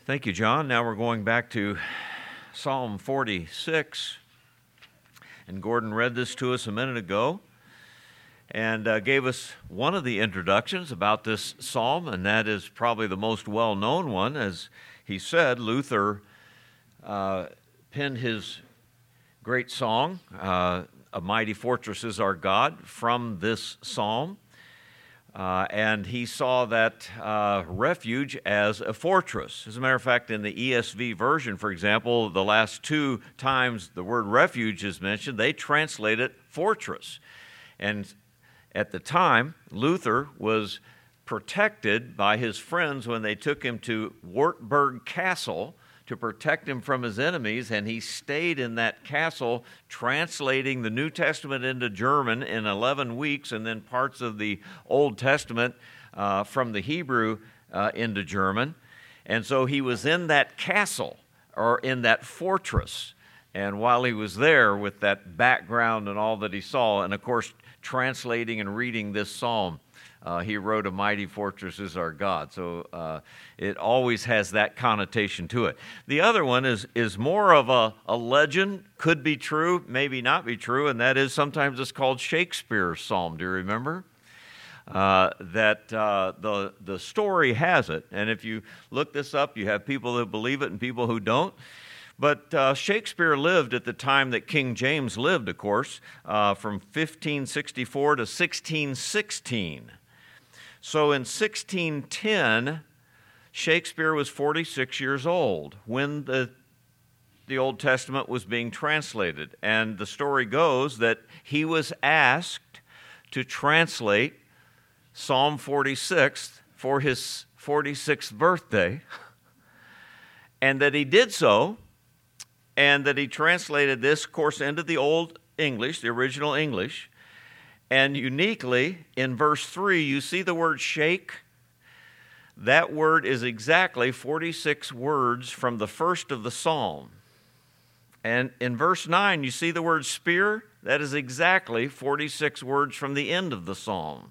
Thank you, John. Now we're going back to Psalm 46. And Gordon read this to us a minute ago and gave us one of the introductions about this psalm, and that is probably the most well-known one. As he said, Luther penned his great song, A Mighty Fortress is Our God, from this psalm. And he saw that refuge as a fortress. As a matter of fact, in the ESV version, for example, the last two times the word refuge is mentioned, they translate it fortress. And at the time, Luther was protected by his friends when they took him to Wartburg Castle to protect him from his enemies, and he stayed in that castle translating the New Testament into German in 11 weeks, and then parts of the Old Testament from the Hebrew into German. And so he was in that castle, or in that fortress, and while he was there with that background and all that he saw, and of course translating and reading this psalm, he wrote, A Mighty Fortress is Our God. So it always has that connotation to it. The other one is more of a legend, could be true, maybe not be true, and that is sometimes it's called Shakespeare's psalm. Do you remember? That the story has it, and if you look this up, you have people who believe it and people who don't. But Shakespeare lived at the time that King James lived, of course, from 1564 to 1616. So in 1610, Shakespeare was 46 years old when the Old Testament was being translated. And the story goes that he was asked to translate Psalm 46 for his 46th birthday, and that he did so, and that he translated this, of course, into the Old English, the original English. And uniquely, in verse 3, you see the word shake. That word is exactly 46 words from the first of the psalm. And in verse 9, you see the word spear. That is exactly 46 words from the end of the psalm.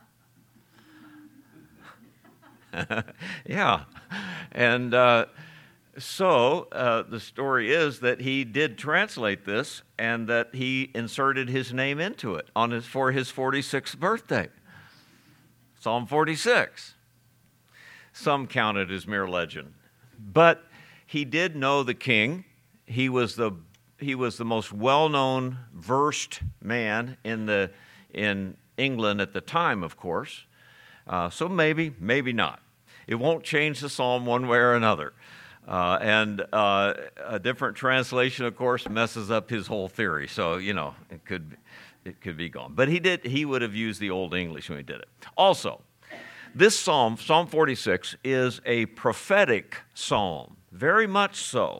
Yeah. And so the story is that he did translate this and that he inserted his name into it for his 46th birthday. Psalm 46. Some count it as mere legend. But he did know the king. He was the most well-known, versed man in England at the time, of course. So maybe not. It won't change the psalm one way or another. And a different translation, of course, messes up his whole theory. So, it could be gone. But he would have used the Old English when he did it. Also, this psalm, Psalm 46, is a prophetic psalm, very much so.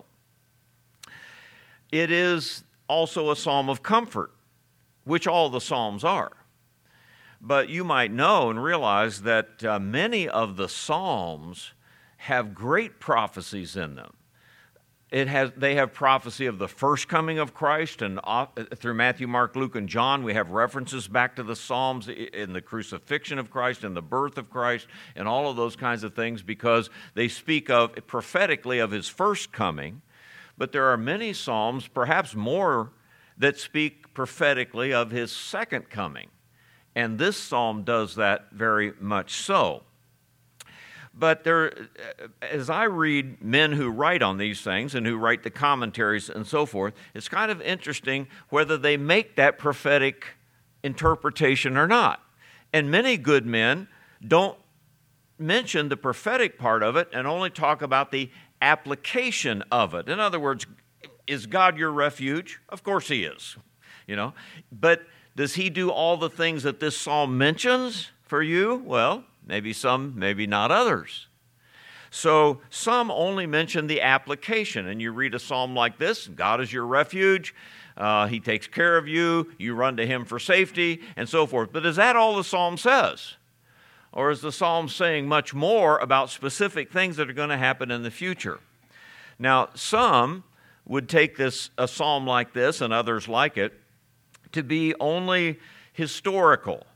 It is also a psalm of comfort, which all the psalms are. But you might know and realize that many of the psalms have great prophecies in them. They have prophecy of the first coming of Christ, and through Matthew, Mark, Luke, and John, we have references back to the Psalms in the crucifixion of Christ and the birth of Christ and all of those kinds of things, because they speak prophetically of his first coming. But there are many Psalms, perhaps more, that speak prophetically of his second coming. And this psalm does that very much so. But as I read men who write on these things and who write the commentaries and so forth, it's kind of interesting whether they make that prophetic interpretation or not. And many good men don't mention the prophetic part of it and only talk about the application of it. In other words, is God your refuge? Of course he is, But does he do all the things that this psalm mentions for you? Well, maybe some, maybe not others. So some only mention the application, and you read a psalm like this, God is your refuge, he takes care of you, you run to him for safety, and so forth. But is that all the psalm says? Or is the psalm saying much more about specific things that are going to happen in the future? Now, some would take a psalm like this, and others like it, to be only historical.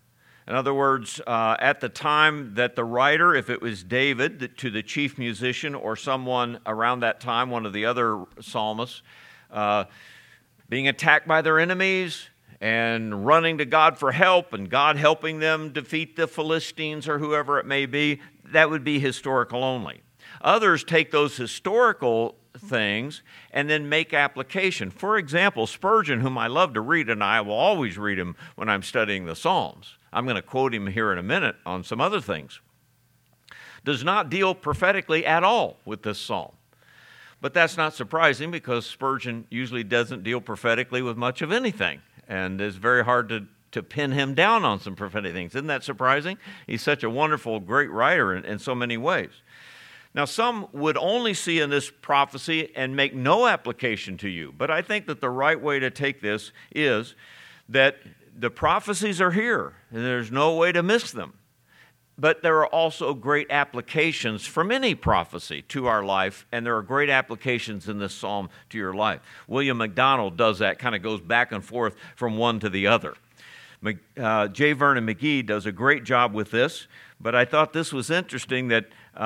In other words, at the time that the writer, if it was David, to the chief musician or someone around that time, one of the other psalmists, being attacked by their enemies and running to God for help and God helping them defeat the Philistines or whoever it may be, that would be historical only. Others take those historical things and then make application. For example, Spurgeon, whom I love to read, and I will always read him when I'm studying the Psalms. I'm going to quote him here in a minute on some other things. Does not deal prophetically at all with this psalm. But that's not surprising because Spurgeon usually doesn't deal prophetically with much of anything. And it's very hard to pin him down on some prophetic things. Isn't that surprising? He's such a wonderful, great writer in so many ways. Now, some would only see in this prophecy and make no application to you. But I think that the right way to take this is that the prophecies are here, and there's no way to miss them. But there are also great applications from any prophecy to our life, and there are great applications in this psalm to your life. William MacDonald does that, kind of goes back and forth from one to the other. J. Vernon McGee does a great job with this, but I thought this was interesting that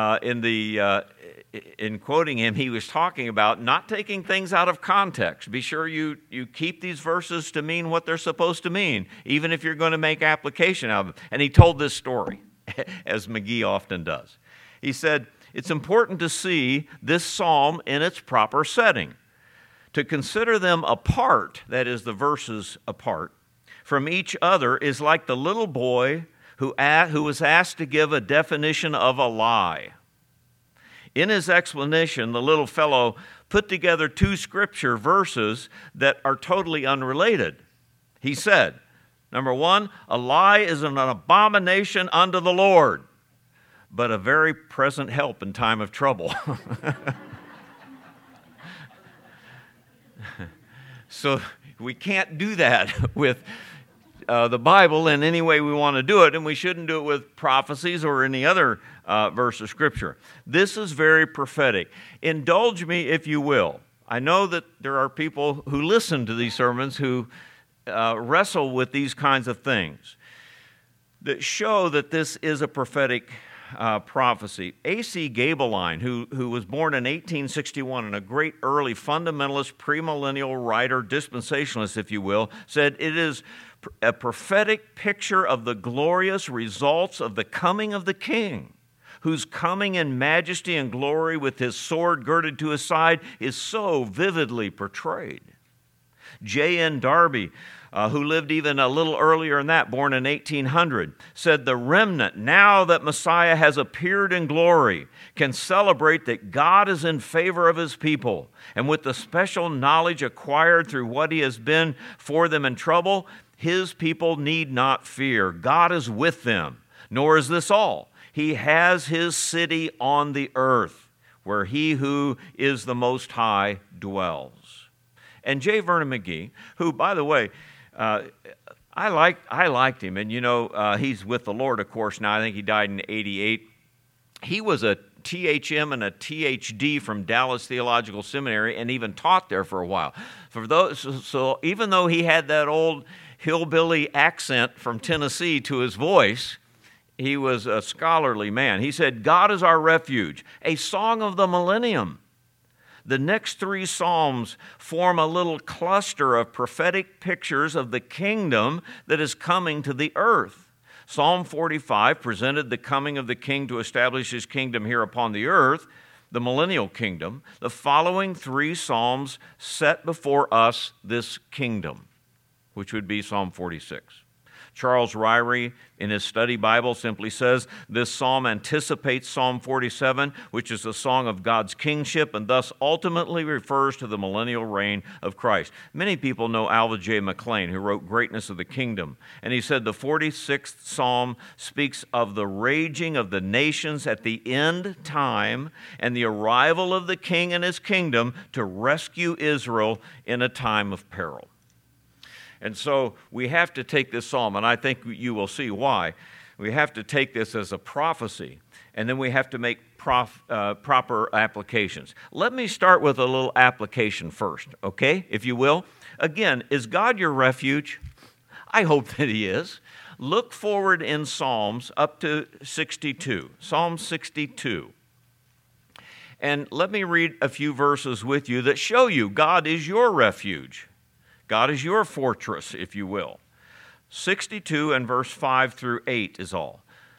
in quoting him, he was talking about not taking things out of context. Be sure you keep these verses to mean what they're supposed to mean, even if you're going to make application out of them. And he told this story, as McGee often does. He said, it's important to see this psalm in its proper setting. To consider them apart, that is, the verses apart, from each other is like the little boy who was asked to give a definition of a lie. In his explanation, the little fellow put together two scripture verses that are totally unrelated. He said, number one, a lie is an abomination unto the Lord, but a very present help in time of trouble. So we can't do that with the Bible in any way we want to do it, and we shouldn't do it with prophecies or any other verse of Scripture. This is very prophetic. Indulge me, if you will. I know that there are people who listen to these sermons who wrestle with these kinds of things that show that this is a prophetic prophecy. A.C. Gabeline, who was born in 1861 and a great early fundamentalist, premillennial writer, dispensationalist, if you will, said it is a prophetic picture of the glorious results of the coming of the King, whose coming in majesty and glory with his sword girded to his side is so vividly portrayed. J.N. Darby, who lived even a little earlier than that, born in 1800, said the remnant, now that Messiah has appeared in glory, can celebrate that God is in favor of his people. And with the special knowledge acquired through what he has been for them in trouble, his people need not fear. God is with them. Nor is this all. He has his city on the earth, where he who is the Most High dwells. And J. Vernon McGee, who, by the way, I liked him, and he's with the Lord, of course, now. I think he died in 88. He was a THM and a THD from Dallas Theological Seminary and even taught there for a while. So even though he had that old hillbilly accent from Tennessee to his voice, he was a scholarly man. He said, God is our refuge, a song of the millennium. The next three psalms form a little cluster of prophetic pictures of the kingdom that is coming to the earth. Psalm 45 presented the coming of the king to establish his kingdom here upon the earth, the millennial kingdom. The following three psalms set before us this kingdom, which would be Psalm 46. Charles Ryrie, in his study Bible, simply says, this psalm anticipates Psalm 47, which is a song of God's kingship and thus ultimately refers to the millennial reign of Christ. Many people know Alva J. McClain, who wrote Greatness of the Kingdom, and he said the 46th psalm speaks of the raging of the nations at the end time and the arrival of the king and his kingdom to rescue Israel in a time of peril. And so we have to take this psalm, and I think you will see why. We have to take this as a prophecy, and then we have to make proper applications. Let me start with a little application first, okay, if you will. Again, is God your refuge? I hope that he is. Look forward in Psalms up to 62, Psalm 62. And let me read a few verses with you that show you God is your refuge. God is your fortress, if you will. 62 and verse 5 through 8 is all.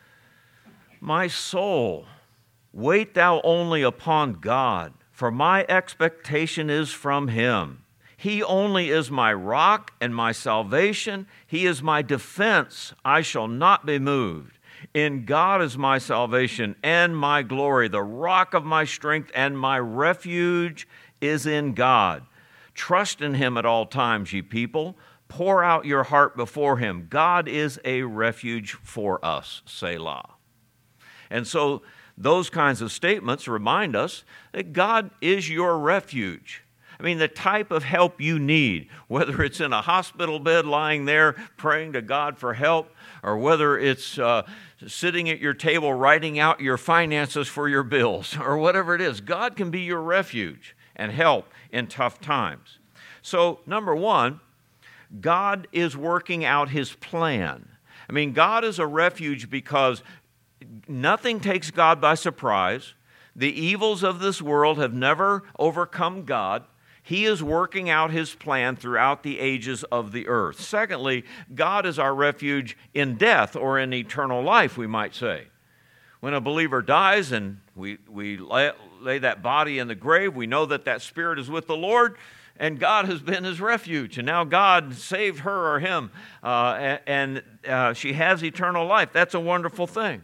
My soul, wait thou only upon God, for my expectation is from him. He only is my rock and my salvation. He is my defense. I shall not be moved. In God is my salvation and my glory. The rock of my strength and my refuge is in God. Trust in him at all times, ye people. Pour out your heart before him. God is a refuge for us, Selah. And so those kinds of statements remind us that God is your refuge. I mean, the type of help you need, whether it's in a hospital bed lying there praying to God for help, or whether it's sitting at your table writing out your finances for your bills, or whatever it is, God can be your refuge and help in tough times. So, number one, God is working out his plan. I mean, God is a refuge because nothing takes God by surprise. The evils of this world have never overcome God. He is working out his plan throughout the ages of the earth. Secondly, God is our refuge in death or in eternal life, we might say. When a believer dies and we lay that body in the grave, we know that that spirit is with the Lord, and God has been his refuge. And now God saved her or him, and she has eternal life. That's a wonderful thing.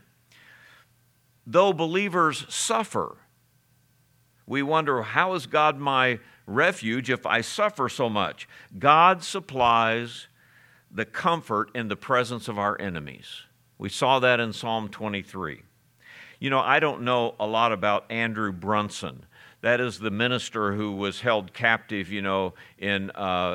Though believers suffer, we wonder, how is God my refuge if I suffer so much? God supplies the comfort in the presence of our enemies. We saw that in Psalm 23. You know, I don't know a lot about Andrew Brunson. That is the minister who was held captive, in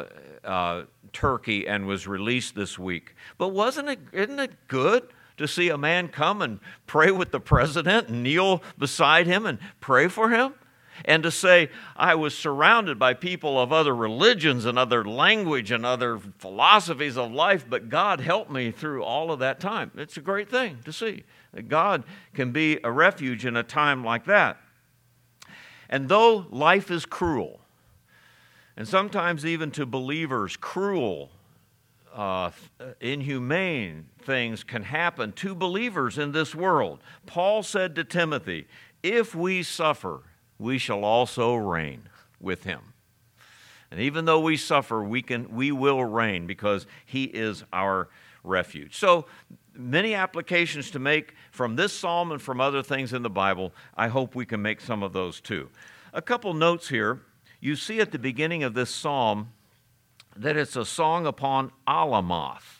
Turkey and was released this week. But isn't it good to see a man come and pray with the president and kneel beside him and pray for him? And to say, I was surrounded by people of other religions and other language and other philosophies of life, but God helped me through all of that time. It's a great thing to see that God can be a refuge in a time like that. And though life is cruel, and sometimes even to believers, cruel, inhumane things can happen to believers in this world. Paul said to Timothy, if we suffer, we shall also reign with him. And even though we suffer, we will reign because he is our refuge. So many applications to make from this psalm and from other things in the Bible. I hope we can make some of those too. A couple notes here. You see at the beginning of this psalm that it's a song upon Alamoth.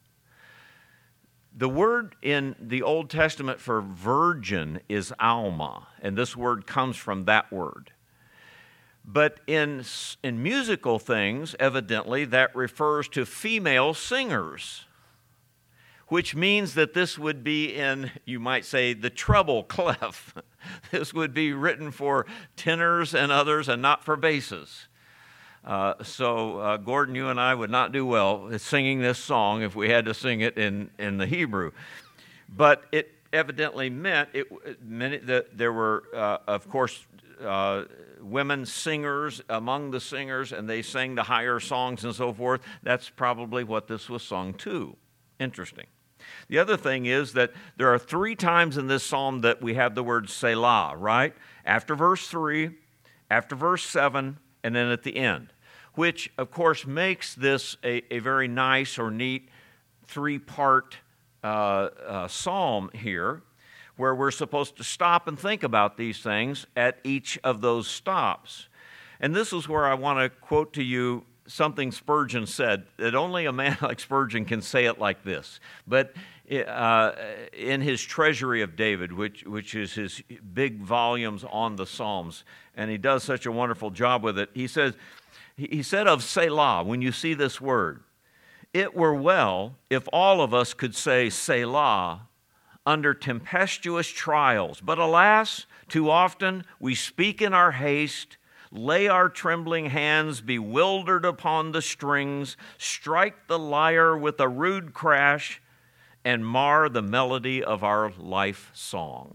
The word in the Old Testament for virgin is Alma, and this word comes from that word. But in musical things, evidently, that refers to female singers, which means that this would be in, you might say, the treble clef. This would be written for tenors and others and not for basses. So Gordon, you and I would not do well at singing this song if we had to sing it in the Hebrew. But it evidently meant that there were, of course, women singers among the singers, and they sang the higher songs and so forth. That's probably what this was sung to. Interesting. The other thing is that there are 3 times in this psalm that we have the word Selah, right? After verse 3, after verse 7, and then at the end, which, of course, makes this a very nice or neat 3-part psalm here, where we're supposed to stop and think about these things at each of those stops. And this is where I want to quote to you something Spurgeon said, that only a man like Spurgeon can say it like this. But in his Treasury of David, which is his big volumes on the Psalms, and he does such a wonderful job with it, he said of Selah, when you see this word, it were well if all of us could say Selah under tempestuous trials. But alas, too often we speak in our haste, lay our trembling hands bewildered upon the strings, strike the lyre with a rude crash, and mar the melody of our life song.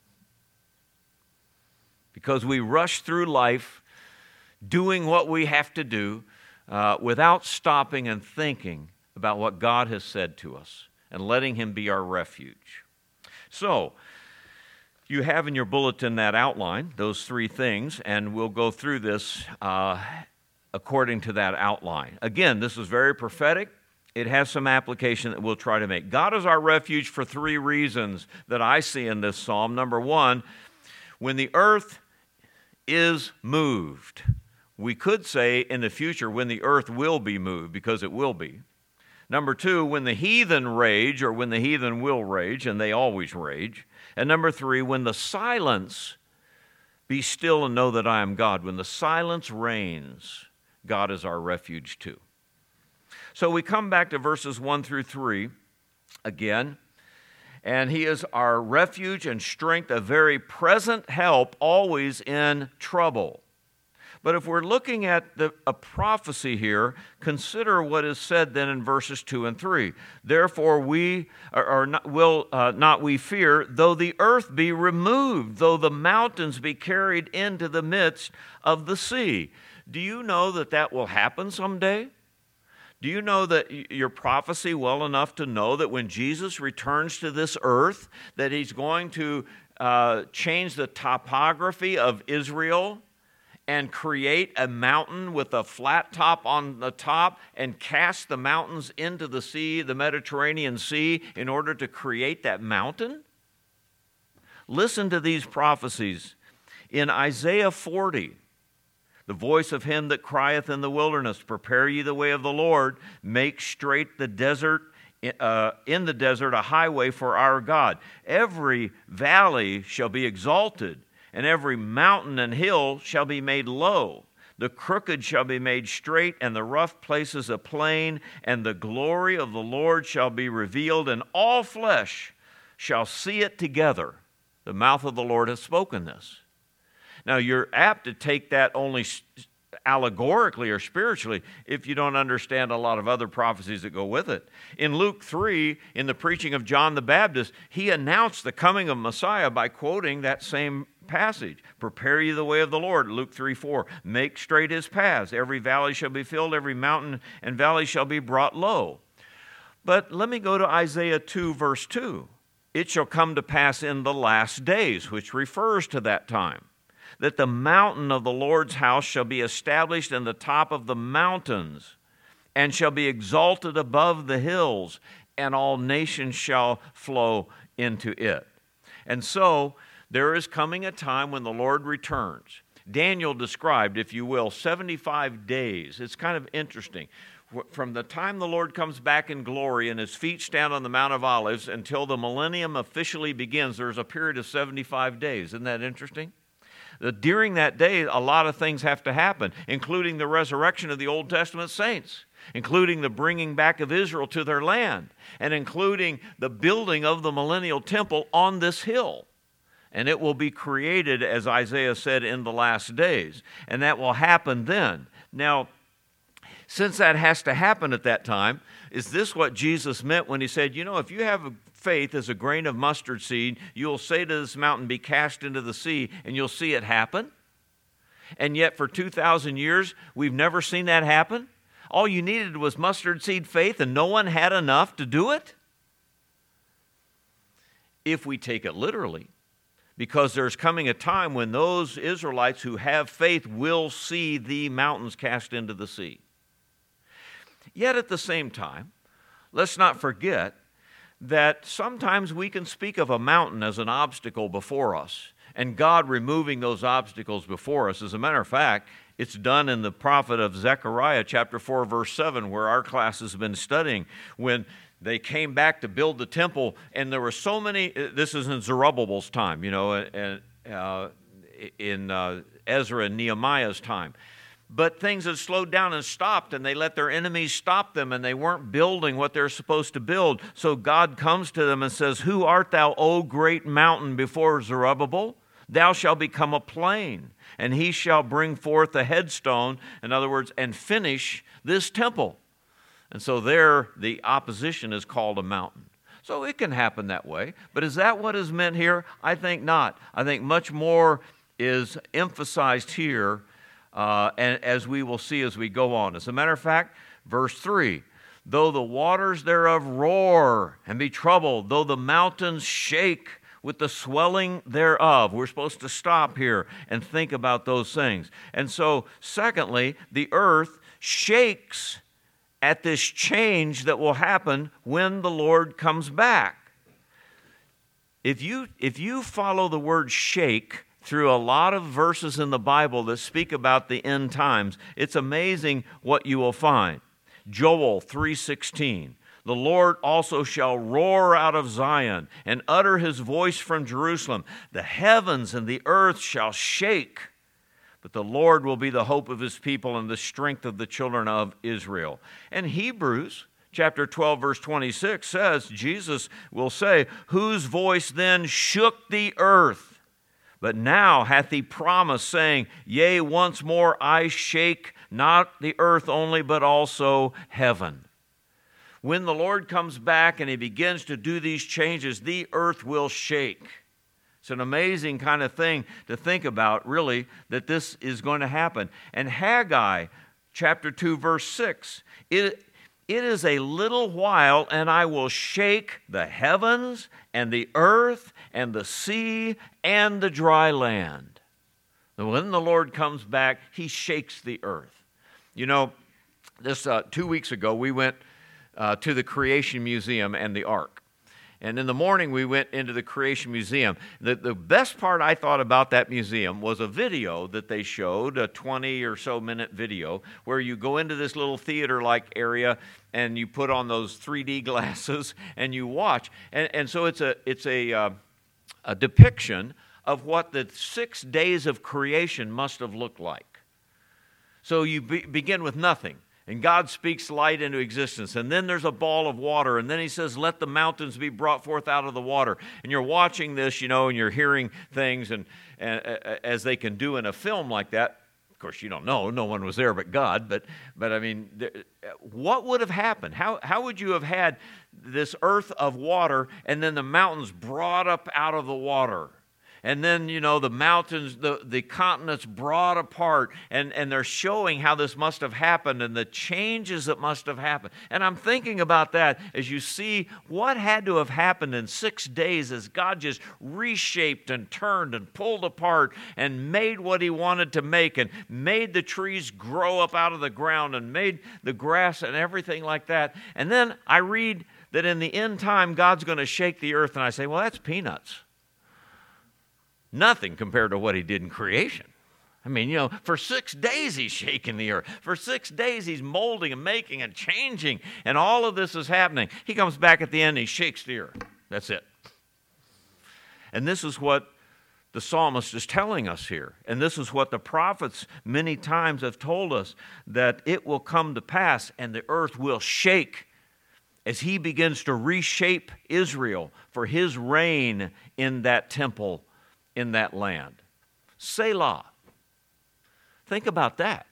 Because we rush through life doing what we have to do without stopping and thinking about what God has said to us and letting Him be our refuge. So, you have in your bulletin that outline, those three things, and we'll go through this according to that outline. Again, this is very prophetic. It has some application that we'll try to make. God is our refuge for three reasons that I see in this psalm. Number one, when the earth is moved. We could say in the future when the earth will be moved, because it will be. Number two, when the heathen rage, or when the heathen will rage, and they always rage. And number three, when the silence, be still and know that I am God. When the silence reigns, God is our refuge too. So we come back to verses 1 through 3 again. And He is our refuge and strength, a very present help always in trouble. But if we're looking at a prophecy here, consider what is said then in verses 2 and 3. Therefore will not we fear, though the earth be removed, though the mountains be carried into the midst of the sea. Do you know that that will happen someday? Do you know that your prophecy well enough to know that when Jesus returns to this earth, that He's going to change the topography of Israel and create a mountain with a flat top on the top and cast the mountains into the sea, the Mediterranean Sea, in order to create that mountain? Listen to these prophecies. In Isaiah 40, the voice of him that crieth in the wilderness, prepare ye the way of the Lord, make straight the desert, in the desert a highway for our God. Every valley shall be exalted, and every mountain and hill shall be made low. The crooked shall be made straight, and the rough places a plain, and the glory of the Lord shall be revealed, and all flesh shall see it together. The mouth of the Lord has spoken this. Now, you're apt to take that only allegorically or spiritually if you don't understand a lot of other prophecies that go with it. In Luke 3, in the preaching of John the Baptist, he announced the coming of Messiah by quoting that same passage. Prepare ye the way of the Lord, Luke 3:4. Make straight His paths. Every valley shall be filled, every mountain and valley shall be brought low. But let me go to Isaiah 2, verse 2. It shall come to pass in the last days, which refers to that time, that the mountain of the Lord's house shall be established in the top of the mountains, and shall be exalted above the hills, and all nations shall flow into it. And so there is coming a time when the Lord returns. Daniel described, if you will, 75 days. It's kind of interesting. From the time the Lord comes back in glory and His feet stand on the Mount of Olives until the millennium officially begins, there's a period of 75 days. Isn't that interesting? During that day, a lot of things have to happen, including the resurrection of the Old Testament saints, including the bringing back of Israel to their land, and including the building of the millennial temple on this hill. And it will be created, as Isaiah said, in the last days. And that will happen then. Now, since that has to happen at that time, is this what Jesus meant when He said, you know, if you have faith as a grain of mustard seed, you'll say to this mountain, be cast into the sea, and you'll see it happen? And yet for 2,000 years, we've never seen that happen? All you needed was mustard seed faith, and no one had enough to do it? If we take it literally, because there's coming a time when those Israelites who have faith will see the mountains cast into the sea. Yet at the same time, let's not forget that sometimes we can speak of a mountain as an obstacle before us, and God removing those obstacles before us. As a matter of fact, it's done in the prophet of Zechariah, chapter 4, verse 7, where our class has been studying, when they came back to build the temple, and there were so many, this is in Zerubbabel's time, and in Ezra and Nehemiah's time. But things had slowed down and stopped, and they let their enemies stop them, and they weren't building what they're supposed to build. So God comes to them and says, who art thou, O great mountain, before Zerubbabel? Thou shalt become a plain, and he shall bring forth a headstone, in other words, and finish this temple. And so there, the opposition is called a mountain. So it can happen that way. But is that what is meant here? I think not. I think much more is emphasized here, and as we will see as we go on. As a matter of fact, verse 3, though the waters thereof roar and be troubled, though the mountains shake with the swelling thereof. We're supposed to stop here and think about those things. And so, secondly, the earth shakes at this change that will happen when the Lord comes back. If you follow the word shake through a lot of verses in the Bible that speak about the end times, it's amazing what you will find. Joel 3:16, the Lord also shall roar out of Zion and utter his voice from Jerusalem. The heavens and the earth shall shake, but the Lord will be the hope of his people and the strength of the children of Israel. And Hebrews chapter 12, verse 26 says, Jesus will say, whose voice then shook the earth? But now hath he promised, saying, yea, once more I shake not the earth only, but also heaven. When the Lord comes back and he begins to do these changes, the earth will shake. It's an amazing kind of thing to think about, really, that this is going to happen. And Haggai, chapter 2, verse 6, it is a little while, and I will shake the heavens and the earth and the sea and the dry land. And when the Lord comes back, he shakes the earth. You know, this 2 weeks ago, we went to the Creation Museum and the Ark. And in the morning, we went into the Creation Museum. The best part I thought about that museum was a video that they showed, a 20 or so minute video, where you go into this little theater-like area and you put on those 3D glasses and you watch. And so it's a depiction of what the 6 days of creation must have looked like. So you begin with nothing. And God speaks light into existence. And then there's a ball of water. And then he says, let the mountains be brought forth out of the water. And you're watching this, you know, and you're hearing things and as they can do in a film like that. Of course, you don't know. No one was there but God. But I mean, what would have happened? How would you have had this earth of water and then the mountains brought up out of the water? And then, you know, the mountains, the continents brought apart, and they're showing how this must have happened and the changes that must have happened. And I'm thinking about that as you see what had to have happened in 6 days as God just reshaped and turned and pulled apart and made what he wanted to make and made the trees grow up out of the ground and made the grass and everything like that. And then I read that in the end time, God's going to shake the earth, and I say, well, that's peanuts. Nothing compared to what he did in creation. I mean, you know, for 6 days he's shaking the earth. For 6 days he's molding and making and changing, and all of this is happening. He comes back at the end and he shakes the earth. That's it. And this is what the psalmist is telling us here. And this is what the prophets many times have told us, that it will come to pass and the earth will shake as he begins to reshape Israel for his reign in that temple, in that land. Selah. Think about that.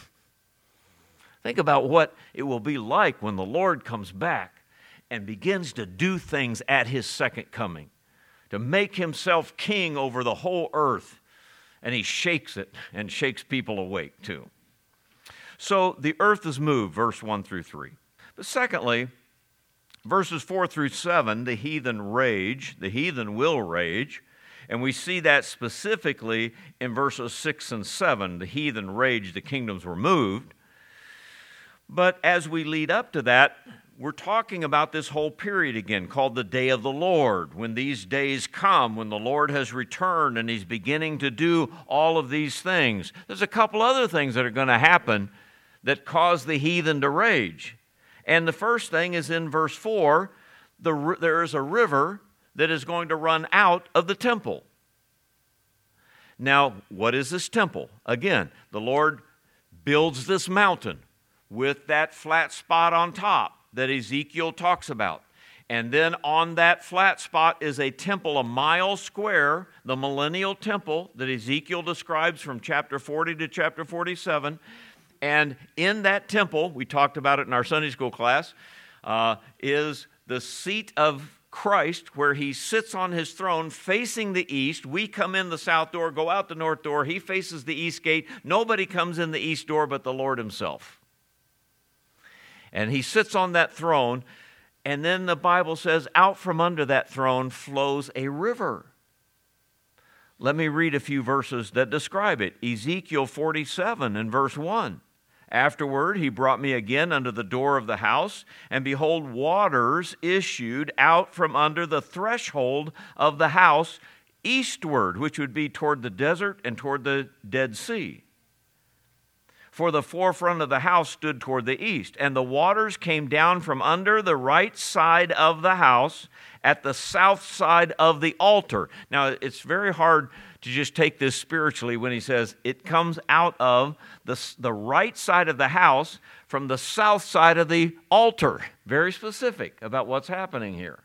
Think about what it will be like when the Lord comes back and begins to do things at his second coming, to make himself king over the whole earth, and he shakes it and shakes people awake too. So the earth is moved, verse 1 through 3. But secondly, verses 4 through 7, the heathen will rage. And we see that specifically in verses 6 and 7. The heathen raged, the kingdoms were moved. But as we lead up to that, we're talking about this whole period again called the day of the Lord. When these days come, when the Lord has returned and he's beginning to do all of these things. There's a couple other things that are going to happen that cause the heathen to rage. And the first thing is in verse 4, there is a river that is going to run out of the temple. Now, what is this temple? Again, the Lord builds this mountain with that flat spot on top that Ezekiel talks about. And then on that flat spot is a temple a mile square, the millennial temple that Ezekiel describes from chapter 40 to chapter 47. And in that temple, we talked about it in our Sunday school class, is the seat of Christ, where he sits on his throne facing the east. We come in the south door, go out the north door. He faces the east gate. Nobody comes in the east door but the Lord himself. And he sits on that throne, and then the Bible says, out from under that throne flows a river. Let me read a few verses that describe it. Ezekiel 47 and verse 1. Afterward, he brought me again unto the door of the house, and behold, waters issued out from under the threshold of the house eastward, which would be toward the desert and toward the Dead Sea. For the forefront of the house stood toward the east, and the waters came down from under the right side of the house at the south side of the altar. Now, it's very hard to just take this spiritually when he says it comes out of the right side of the house from the south side of the altar. Very specific about what's happening here.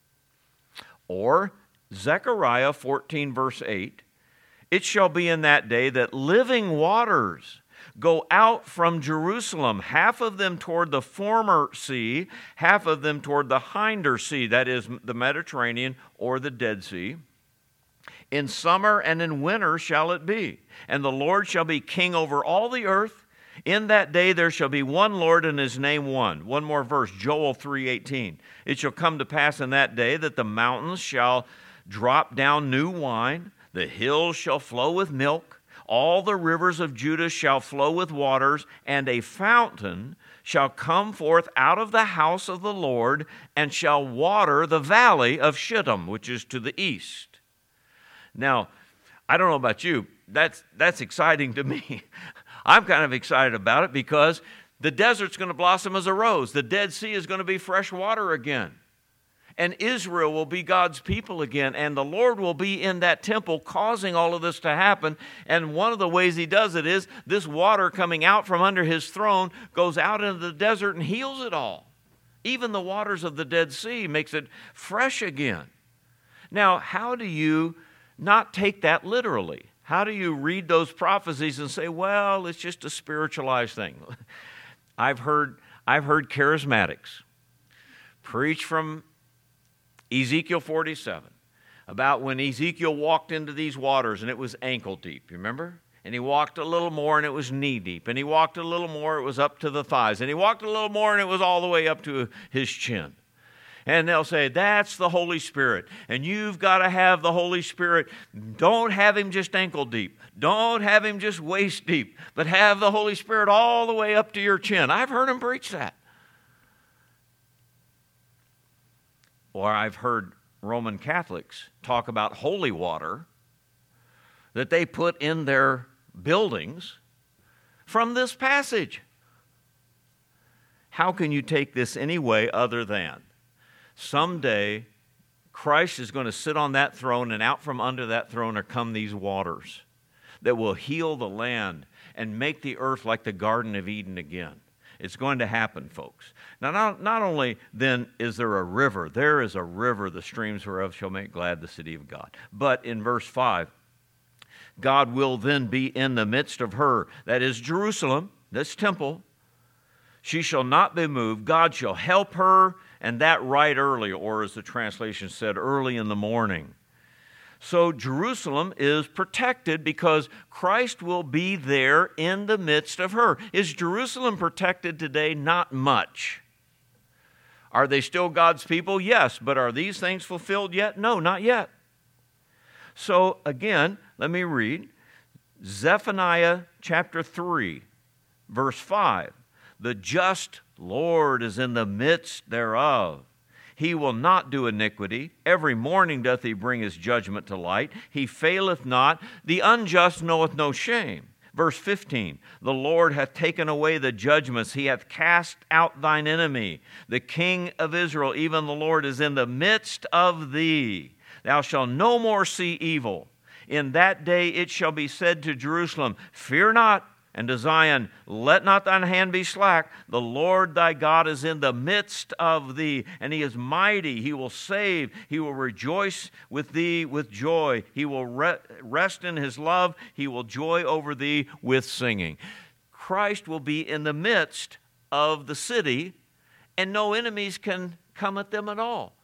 Or Zechariah 14 verse 8, it shall be in that day that living waters go out from Jerusalem, half of them toward the former sea, half of them toward the hinder sea, that is the Mediterranean or the Dead Sea. In summer and in winter shall it be. And the Lord shall be king over all the earth. In that day there shall be one Lord, and his name one. One more verse, Joel 3:18. It shall come to pass in that day that the mountains shall drop down new wine, the hills shall flow with milk, all the rivers of Judah shall flow with waters, and a fountain shall come forth out of the house of the Lord, and shall water the valley of Shittim, which is to the east. Now, I don't know about you, that's exciting to me. I'm kind of excited about it because the desert's going to blossom as a rose. The Dead Sea is going to be fresh water again. And Israel will be God's people again. And the Lord will be in that temple causing all of this to happen. And one of the ways he does it is this water coming out from under his throne goes out into the desert and heals it all. Even the waters of the Dead Sea makes it fresh again. Now, how do you not take that literally? How do you read those prophecies and say, well, it's just a spiritualized thing? I've heard charismatics preach from Ezekiel 47 about when Ezekiel walked into these waters and it was ankle deep, you remember? And he walked a little more and it was knee deep. And he walked a little more, it was up to the thighs. And he walked a little more and it was all the way up to his chin. And they'll say, that's the Holy Spirit. And you've got to have the Holy Spirit. Don't have him just ankle deep. Don't have him just waist deep. But have the Holy Spirit all the way up to your chin. I've heard him preach that. Or I've heard Roman Catholics talk about holy water that they put in their buildings from this passage. How can you take this any way other than someday Christ is going to sit on that throne, and out from under that throne are come these waters that will heal the land and make the earth like the Garden of Eden again. It's going to happen, folks. Now, not only then is there a river, there is a river, the streams whereof shall make glad the city of God. But in verse 5, God will then be in the midst of her, that is Jerusalem, this temple. She shall not be moved. God shall help her, and that right early, or as the translation said, early in the morning. So Jerusalem is protected because Christ will be there in the midst of her. Is Jerusalem protected today? Not much. Are they still God's people? Yes. But are these things fulfilled yet? No, not yet. So again, let me read Zephaniah chapter 3, verse 5. The just Lord is in the midst thereof. He will not do iniquity. Every morning doth he bring his judgment to light. He faileth not. The unjust knoweth no shame. Verse 15, the Lord hath taken away the judgments. He hath cast out thine enemy. The King of Israel, even the Lord, is in the midst of thee. Thou shalt no more see evil. In that day it shall be said to Jerusalem, fear not. And to Zion, let not thine hand be slack. The Lord thy God is in the midst of thee, and he is mighty. He will save. He will rejoice with thee with joy. He will rest in his love. He will joy over thee with singing. Christ will be in the midst of the city, and no enemies can come at them at all.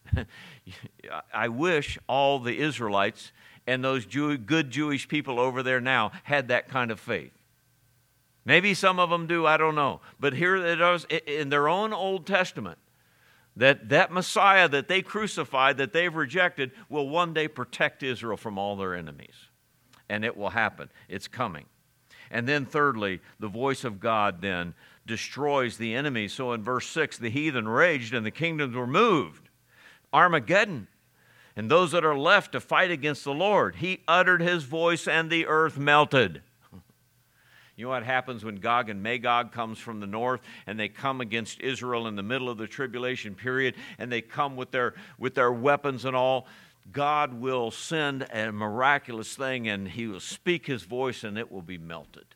I wish all the Israelites and those good Jewish people over there now had that kind of faith. Maybe some of them do, I don't know. But here it is in their own Old Testament, that Messiah that they crucified, that they've rejected, will one day protect Israel from all their enemies. And it will happen. It's coming. And then thirdly, the voice of God then destroys the enemy. So in verse 6, the heathen raged and the kingdoms were moved. Armageddon. And those that are left to fight against the Lord. He uttered his voice and the earth melted. You know what happens when Gog and Magog comes from the north and they come against Israel in the middle of the tribulation period and they come with their weapons and all? God will send a miraculous thing and he will speak his voice and it will be melted.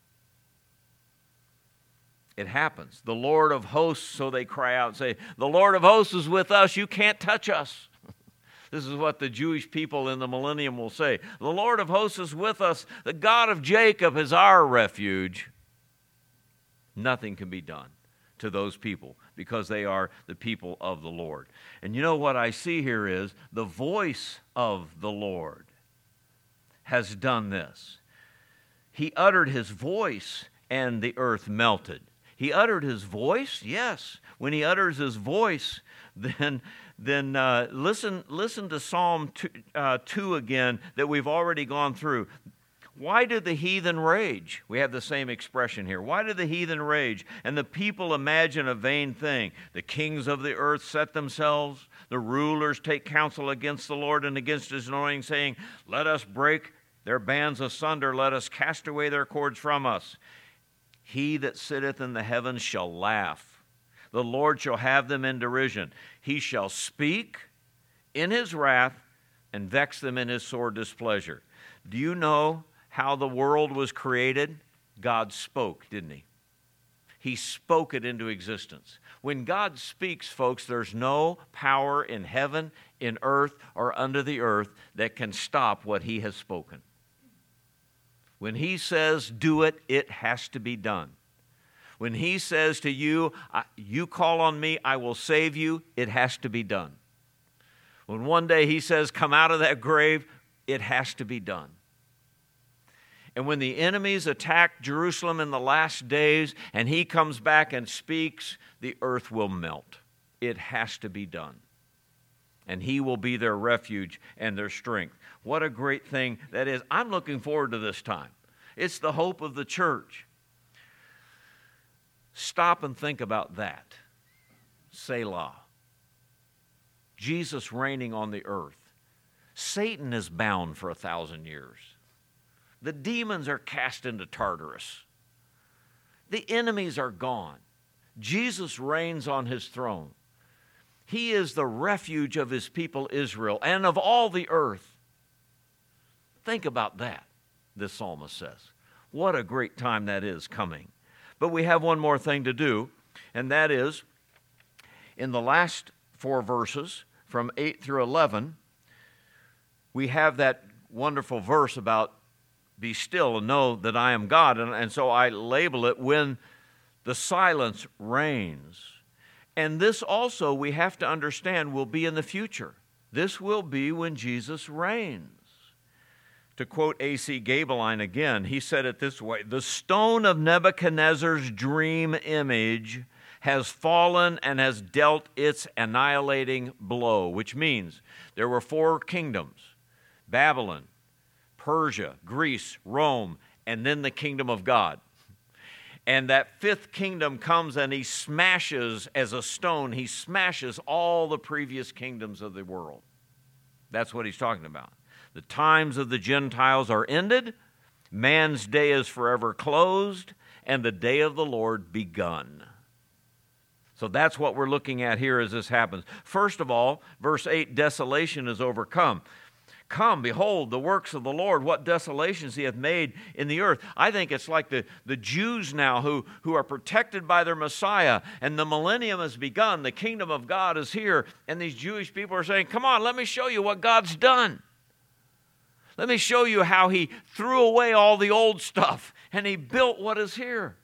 It happens. The Lord of hosts, so they cry out and say, the Lord of hosts is with us, you can't touch us. This is what the Jewish people in the millennium will say. The Lord of hosts is with us. The God of Jacob is our refuge. Nothing can be done to those people because they are the people of the Lord. And you know what I see here is the voice of the Lord has done this. He uttered his voice and the earth melted. He uttered his voice? Yes. When he utters his voice, then listen to Psalm 2 again that we've already gone through. Why did the heathen rage? We have the same expression here. Why did the heathen rage? And the people imagine a vain thing. The kings of the earth set themselves. The rulers take counsel against the Lord and against his anointing, saying, let us break their bands asunder. Let us cast away their cords from us. He that sitteth in the heavens shall laugh. The Lord shall have them in derision. He shall speak in his wrath and vex them in his sore displeasure. Do you know how the world was created? God spoke, didn't he? He spoke it into existence. When God speaks, folks, there's no power in heaven, in earth, or under the earth that can stop what he has spoken. When he says do it, it has to be done. When he says to you, you call on me, I will save you, it has to be done. When one day he says, come out of that grave, it has to be done. And when the enemies attack Jerusalem in the last days and he comes back and speaks, the earth will melt. It has to be done. And he will be their refuge and their strength. What a great thing that is. I'm looking forward to this time. It's the hope of the church. Stop and think about that. Selah. Jesus reigning on the earth. Satan is bound for 1,000 years. The demons are cast into Tartarus. The enemies are gone. Jesus reigns on his throne. He is the refuge of his people Israel and of all the earth. Think about that, this psalmist says. What a great time that is coming. But we have one more thing to do, and that is, in the last 4 verses, from 8 through 11, we have that wonderful verse about be still and know that I am God. And so I label it when the silence reigns. And this also, we have to understand, will be in the future. This will be when Jesus reigns. To quote A.C. Gabeline again, he said it this way, the stone of Nebuchadnezzar's dream image has fallen and has dealt its annihilating blow, which means there were 4 kingdoms, Babylon, Persia, Greece, Rome, and then the kingdom of God. And that 5th kingdom comes and he smashes, as a stone, he smashes all the previous kingdoms of the world. That's what he's talking about. The times of the Gentiles are ended, man's day is forever closed, and the day of the Lord begun. So that's what we're looking at here as this happens. First of all, verse 8, desolation is overcome. Come, behold, the works of the Lord, what desolations he hath made in the earth. I think it's like the Jews now who are protected by their Messiah, and the millennium has begun, the kingdom of God is here, and these Jewish people are saying, come on, let me show you what God's done. Let me show you how he threw away all the old stuff, and he built what is here.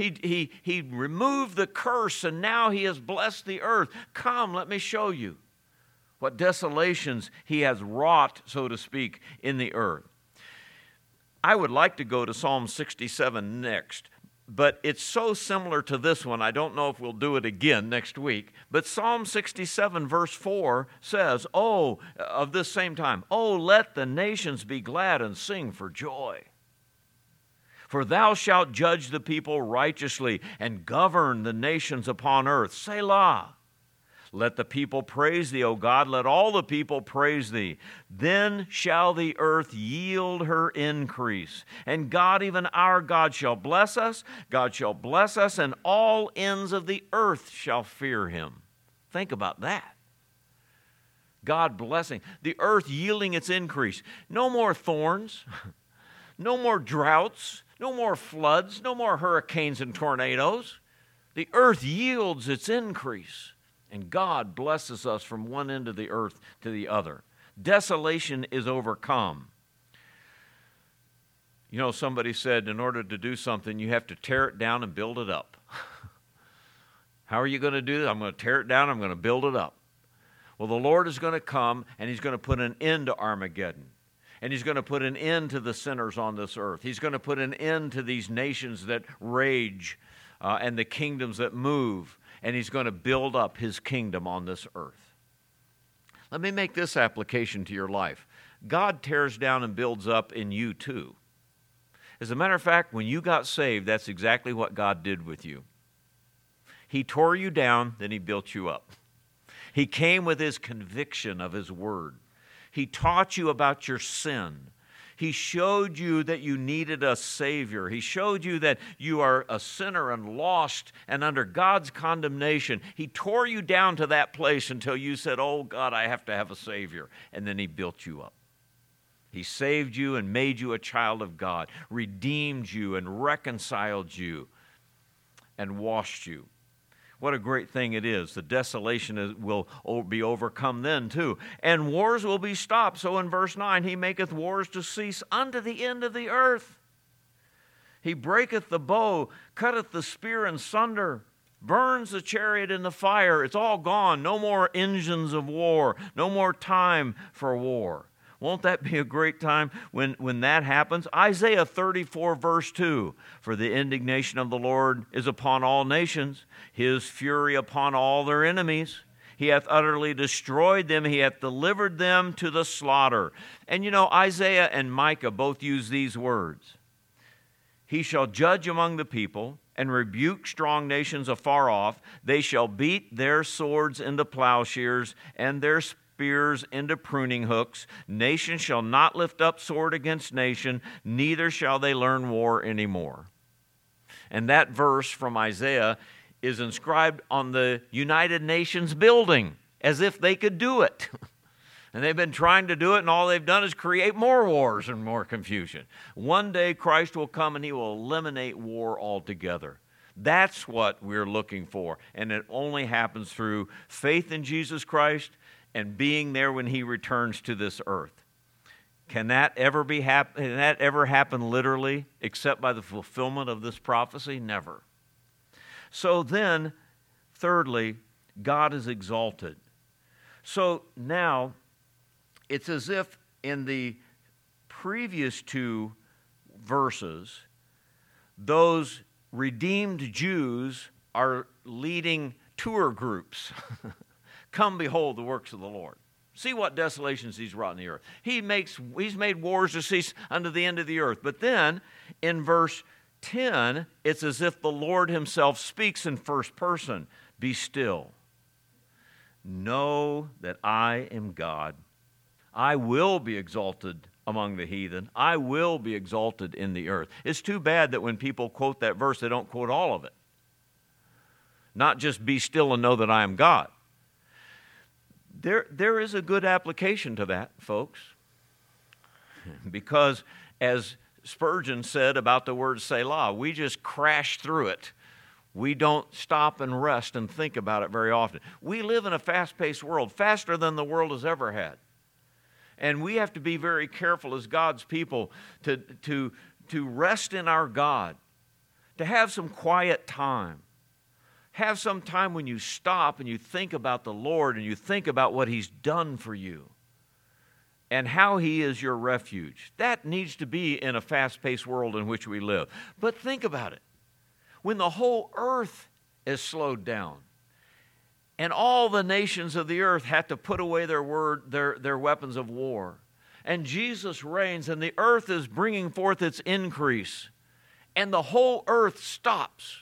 He removed the curse, and now he has blessed the earth. Come, let me show you. what desolations he has wrought, so to speak, in the earth. I would like to go to Psalm 67 next, but it's so similar to this one, I don't know if we'll do it again next week. But Psalm 67 verse 4 says, of this same time, let the nations be glad and sing for joy. For thou shalt judge the people righteously and govern the nations upon earth. Selah. Let the people praise thee, O God. Let all the people praise thee. Then shall the earth yield her increase. And God, even our God, shall bless us. God shall bless us, and all ends of the earth shall fear him. Think about that. God blessing. The earth yielding its increase. No more thorns. No more droughts. No more floods. No more hurricanes and tornadoes. The earth yields its increase. And God blesses us from one end of the earth to the other. Desolation is overcome. You know, somebody said in order to do something, you have to tear it down and build it up. How are you going to do that? I'm going to tear it down, I'm going to build it up. Well, the Lord is going to come, and he's going to put an end to Armageddon. And he's going to put an end to the sinners on this earth. He's going to put an end to these nations that rage and the kingdoms that move. And he's going to build up his kingdom on this earth. Let me make this application to your life. God tears down and builds up in you too. As a matter of fact, when you got saved, that's exactly what God did with you. He tore you down, then he built you up. He came with his conviction of his word. He taught you about your sin. He showed you that you needed a Savior. He showed you that you are a sinner and lost and under God's condemnation. He tore you down to that place until you said, oh God, I have to have a Savior. And then he built you up. He saved you and made you a child of God, redeemed you and reconciled you and washed you. What a great thing it is. The desolation will be overcome then too. And wars will be stopped. So in verse 9, he maketh wars to cease unto the end of the earth. He breaketh the bow, cutteth the spear in sunder, burns the chariot in the fire. It's all gone. No more engines of war. No more time for war. Won't that be a great time when that happens? Isaiah 34 verse 2, for the indignation of the Lord is upon all nations, his fury upon all their enemies. He hath utterly destroyed them, he hath delivered them to the slaughter. And you know, Isaiah and Micah both use these words. He shall judge among the people and rebuke strong nations afar off. They shall beat their swords into plowshares and their spears into pruning hooks. Nation shall not lift up sword against nation, neither shall they learn war anymore. And that verse from Isaiah is inscribed on the United Nations building, as if they could do it. And they've been trying to do it, and all they've done is create more wars and more confusion. One day Christ will come and he will eliminate war altogether. That's what we're looking for. And it only happens through faith in Jesus Christ and being there when he returns to this earth. Can that ever happen literally, except by the fulfillment of this prophecy? Never. So then, thirdly, God is exalted. So now, it's as if in the previous two verses, those redeemed Jews are leading tour groups. Come behold the works of the Lord. See what desolations he's wrought in the earth. He's made wars to cease unto the end of the earth. But then in verse 10, it's as if the Lord himself speaks in first person. Be still. Know that I am God. I will be exalted among the heathen. I will be exalted in the earth. It's too bad that when people quote that verse, they don't quote all of it. Not just be still and know that I am God. There is a good application to that, folks. Because as Spurgeon said about the word Selah, we just crash through it. We don't stop and rest and think about it very often. We live in a fast-paced world, faster than the world has ever had. And we have to be very careful as God's people to rest in our God, to have some quiet time, Have some time when you stop and you think about the Lord and you think about what He's done for you and how He is your refuge. That needs to be in a fast-paced world in which we live. But think about it. When the whole earth is slowed down and all the nations of the earth had to put away their weapons of war, and Jesus reigns and the earth is bringing forth its increase, and the whole earth stops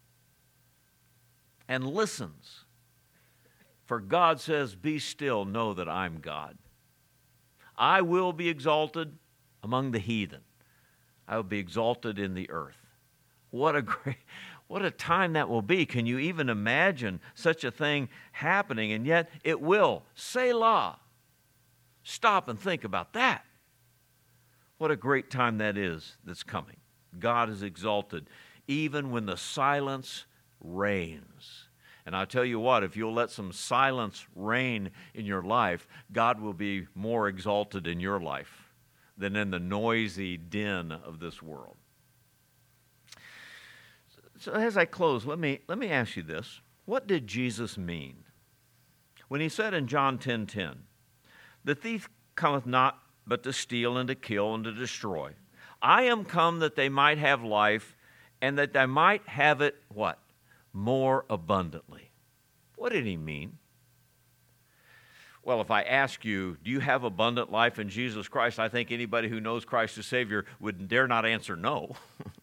and listens. For God says, "Be still, know that I'm God. I will be exalted among the heathen. I will be exalted in the earth." What a time that will be. Can you even imagine such a thing happening? And yet it will. Selah. Stop and think about that. What a great time that is that's coming. God is exalted even when the silence reigns. And I'll tell you what, if you'll let some silence reign in your life, God will be more exalted in your life than in the noisy din of this world. So as I close, let me ask you this. What did Jesus mean when He said in John 10:10, "The thief cometh not but to steal and to kill and to destroy. I am come that they might have life, and that they might have it," what? "More abundantly." What did He mean? Well, if I ask you, do you have abundant life in Jesus Christ? I think anybody who knows Christ as Savior would dare not answer no.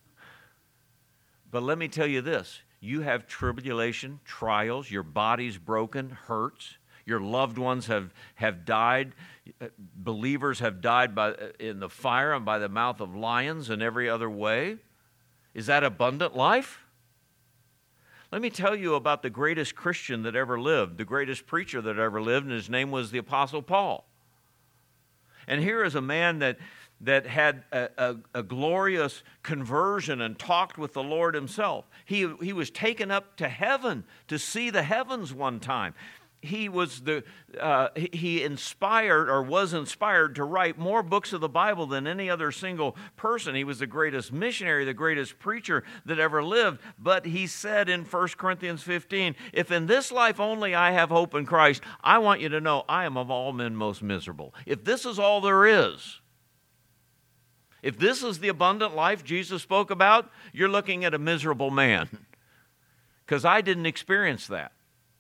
But let me tell you this. You have tribulation, trials, your body's broken, hurts. Your loved ones have died. Believers have died in the fire and by the mouth of lions and every other way. Is that abundant life? Let me tell you about the greatest Christian that ever lived, the greatest preacher that ever lived, and his name was the Apostle Paul. And here is a man that had a glorious conversion and talked with the Lord Himself. He was taken up to heaven to see the heavens one time. He was he inspired or was inspired to write more books of the Bible than any other single person. He was the greatest missionary, the greatest preacher that ever lived. But he said in 1 Corinthians 15, "If in this life only I have hope in Christ, I want you to know I am of all men most miserable." If this is all there is, if this is the abundant life Jesus spoke about, you're looking at a miserable man. Because I didn't experience that.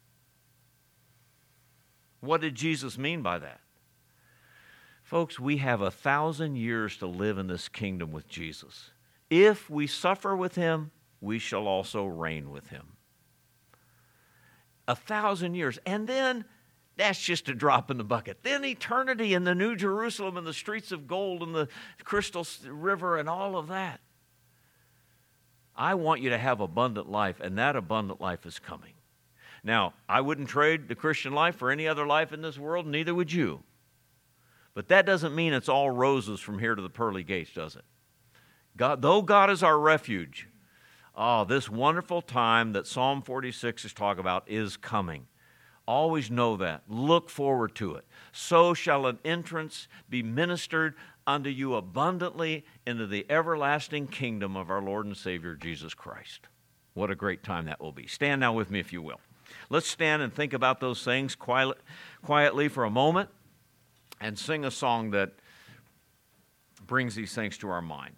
What did Jesus mean by that? Folks, we have 1,000 years to live in this kingdom with Jesus. If we suffer with Him, we shall also reign with Him. 1,000 years. And then that's just a drop in the bucket. Then eternity in the New Jerusalem and the streets of gold and the crystal river and all of that. I want you to have abundant life, and that abundant life is coming. Now, I wouldn't trade the Christian life for any other life in this world, neither would you. But that doesn't mean it's all roses from here to the pearly gates, does it? Though God is our refuge, this wonderful time that Psalm 46 is talking about is coming. Always know that. Look forward to it. "So shall an entrance be ministered unto you abundantly into the everlasting kingdom of our Lord and Savior Jesus Christ." What a great time that will be. Stand now with me if you will. Let's stand and think about those things quietly for a moment and sing a song that brings these things to our mind.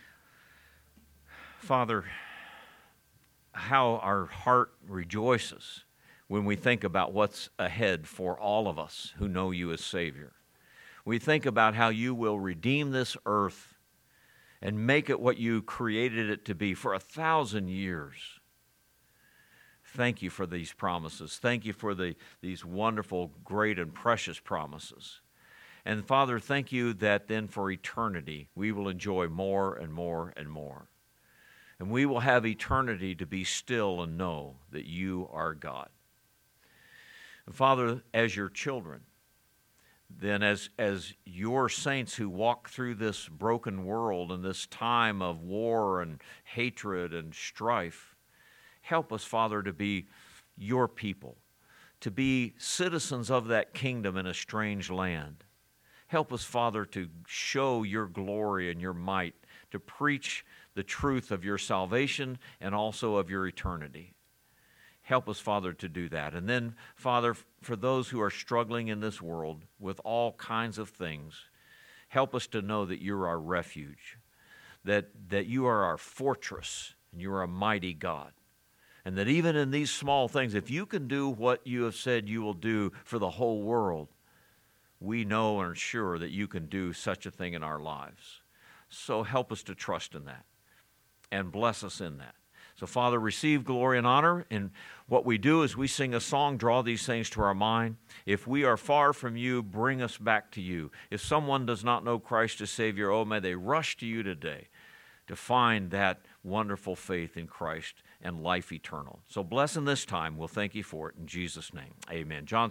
Father, how our heart rejoices when we think about what's ahead for all of us who know You as Savior. We think about how You will redeem this earth and make it what You created it to be for 1,000 years. Thank You for these promises. Thank You for these wonderful, great, and precious promises. And Father, thank You that then for eternity we will enjoy more and more and more. And we will have eternity to be still and know that You are God. And Father, as Your children, then as Your saints who walk through this broken world and this time of war and hatred and strife, help us, Father, to be Your people, to be citizens of that kingdom in a strange land. Help us, Father, to show Your glory and Your might, to preach the truth of Your salvation and also of Your eternity. Help us, Father, to do that. And then, Father, for those who are struggling in this world with all kinds of things, help us to know that you're our refuge, that you are our fortress, and you are a mighty God. And that even in these small things, if you can do what you have said you will do for the whole world, we know and are sure that you can do such a thing in our lives. So help us to trust in that and bless us in that. So, Father, receive glory and honor. And what we do is we sing a song, draw these things to our mind. If we are far from you, bring us back to you. If someone does not know Christ as Savior, oh, may they rush to you today to find that wonderful faith in Christ and life eternal. So bless in this time. We'll thank you for it in Jesus' name. Amen. John